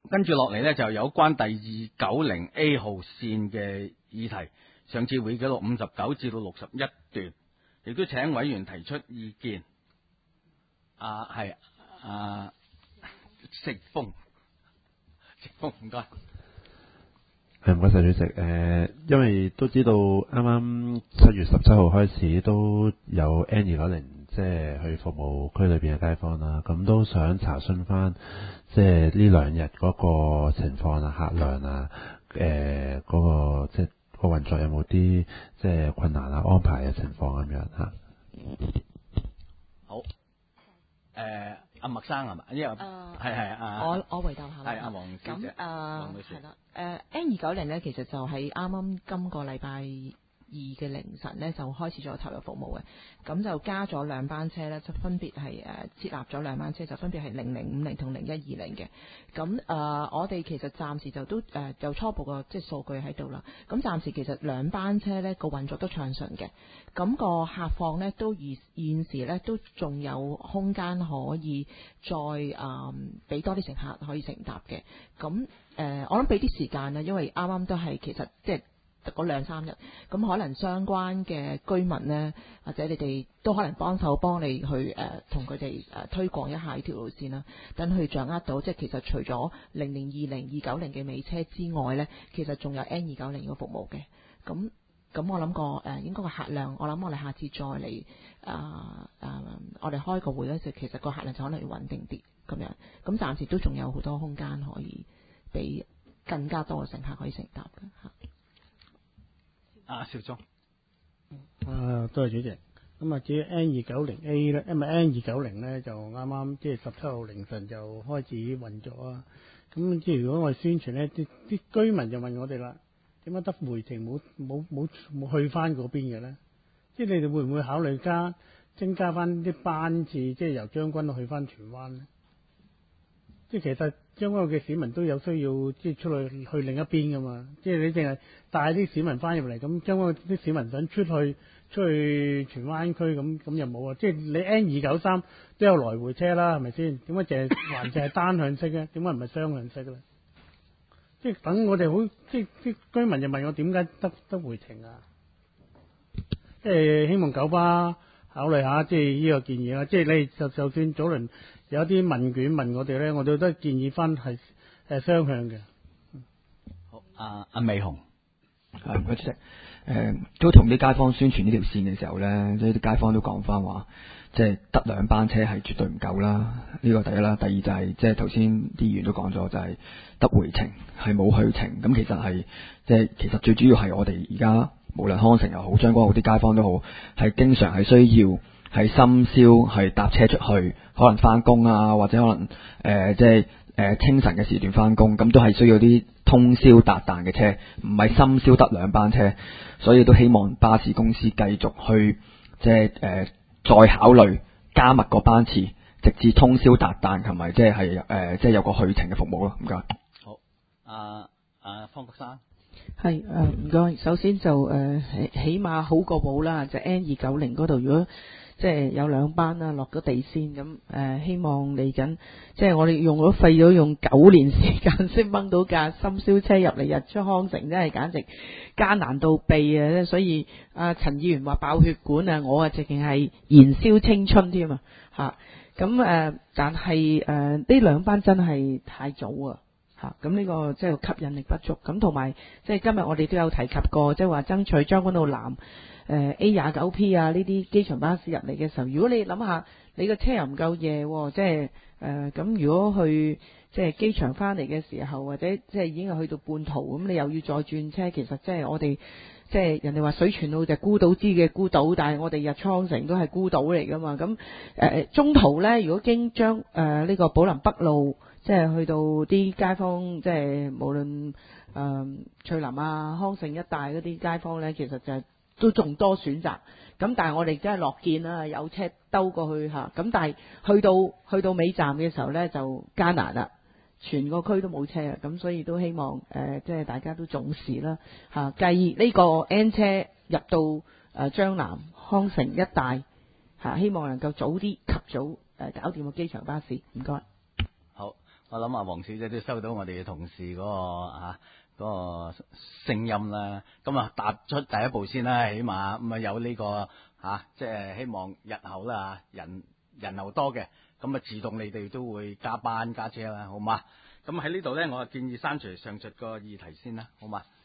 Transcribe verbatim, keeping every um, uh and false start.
跟住落嚟呢，就有關第二九零 A 號線嘅議題，上次會記錄五十九至到六十一段，亦都請委員提出意見。啊，係啊，食風，食風唔該。 係唔該晒主席。誒、呃，因為都知道啱啱七月十七號開始都有 N 二九零即係去服務區裏邊嘅街坊啦，咁都想查詢翻即係呢兩日嗰個情況啊、客量啊、誒、呃、嗰、那個即係個運作有冇啲即係困難啊、安排嘅情況咁樣嚇。 好。誒、呃。阿麥生係嘛？因為係係啊， 我我回答下啦。 係阿黃小姐。咁誒係啦。誒 N 二九零咧，其實就係啱啱今個禮拜二嘅凌晨咧，就開始咗投入服務嘅。咁就加咗兩班車咧，就分別係誒設立咗兩班車，就分別係零零五零同零一二零嘅。咁誒、呃，我哋其實暫時就都誒、呃、有初步個即係數據喺度啦。咁暫時其實兩班車咧個運作都暢順嘅。咁、那個客況咧都現現時咧都仲有空間可以再誒俾、呃、多啲乘客可以乘搭嘅。咁誒、呃，我諗俾啲時間啦，因為啱啱都係其實即係嗰兩三日，咁可能相關嘅居民呢，或者你哋都可能幫手幫你去誒同佢哋誒推廣一下呢條路線啦，等佢掌握到即係其實除咗零零二零二九零嘅尾車之外呢，其實仲有 N 二九零嘅服務嘅。咁咁我諗個誒應該個客量，我諗我哋下次再嚟啊啊，我哋開個會咧，就其實個客量就可能要穩定啲咁樣。咁暫時都仲有好多空間可以俾更加多嘅乘客可以乘搭嘅嚇。 啊，邵忠。 啊，多謝主席。咁啊，至於 N 二九零 A 咧，因為 N 二九零咧就啱啱即係十七號凌晨就開始運作啊。咁即係如果我哋宣傳咧，啲啲居民就問我哋啦，點解得回程冇冇冇冇去翻嗰邊嘅咧？即係你哋會唔會考慮加增加翻啲班次，即係由將軍澳去翻荃灣咧？即係其實將軍澳嘅市民都有需要，即係出去去另一邊噶嘛。即係你淨係帶啲市民翻入嚟，咁將軍澳啲市民想出去出去荃灣區，咁咁又冇啊。即係你 N 二九三都有來回車啦，係咪先？點解淨係還淨係單向式咧？點解唔係雙向式咧？即係等我哋好，即係啲居民就問我點解得得回程啊？即係希望九巴考慮下，即係呢個建議啦。即係你就就算早輪有啲問卷問我哋咧，我哋都建議翻係誒雙向嘅。 好，阿阿美紅， 係唔該主席。誒都同啲街坊宣傳呢條線嘅時候咧，即係啲街坊都講翻話，即係得兩班車係絕對唔夠啦。呢個第一啦，第二就係即係頭先啲議員都講咗，就係得回程係冇去程。咁其實係即係其實最主要係我哋而家無論康城又好，將軍澳啲街坊都好，係經常係需要係深宵係搭車出去，可能翻工啊，或者可能誒、呃、即係誒、呃、清晨嘅時段翻工，咁都係需要啲通宵達旦嘅車，唔係深宵得兩班車，所以都希望巴士公司繼續去即係誒、呃、再考慮加密個班次，直至通宵達旦，同埋即係係誒即係有個去程嘅服務咯。唔該。 好，阿阿方國珊。 係誒唔該，首先就誒、呃、起碼好過冇啦，就 N 二九零嗰度如果即係有兩班啦，落咗地先咁誒、呃，希望嚟緊即係我哋用咗費咗用九年時間先掹到架深宵車入嚟日出康城，真係簡直艱難到痹啊！所以阿陳議員話爆血管啊，我啊直情係燃燒青春添啊嚇！咁誒，但係誒呢兩班真係太早啊！嚇，咁呢個即係吸引力不足，咁同埋即係今日我哋都有提及過，即係話爭取將軍澳南誒、呃、A 廿九 P 啊呢啲機場巴士入嚟嘅時候，如果你諗下你個車又唔夠夜，即係誒咁如果去即係機場翻嚟嘅時候，或者即係已經係去到半途，咁你又要再轉車，其實即係我哋即係人哋話水泉澳就孤島之嘅孤島，但係我哋日出康城都係孤島嚟噶嘛，咁誒、呃、中途咧如果經將誒呢個寶林北路。即係去到啲街坊，即係無論誒、呃、翠林啊、康城一帶嗰啲街坊咧，其實就係都仲多選擇。咁但係我哋真係樂見啦，有車兜過去嚇。咁但係去到去到尾站嘅時候咧，就艱難啦，全個區都冇車啊。咁所以都希望誒、呃，即係大家都重視啦嚇。繼、啊、呢個 N 車入到誒、呃、將南康城一帶嚇、啊，希望能夠早啲及早誒、呃、搞掂個機場巴士。唔該。 我諗啊，黃小姐都收到我哋嘅同事嗰、個啊嗰、個聲音啦。咁啊，踏出第一步先啦，起碼咁啊有呢、個啊，即係希望日後啦，人人流多嘅，咁啊自動你哋都會加班加車啦，好嘛？咁喺呢度咧，我建議刪除上述個議題先啦，好嘛？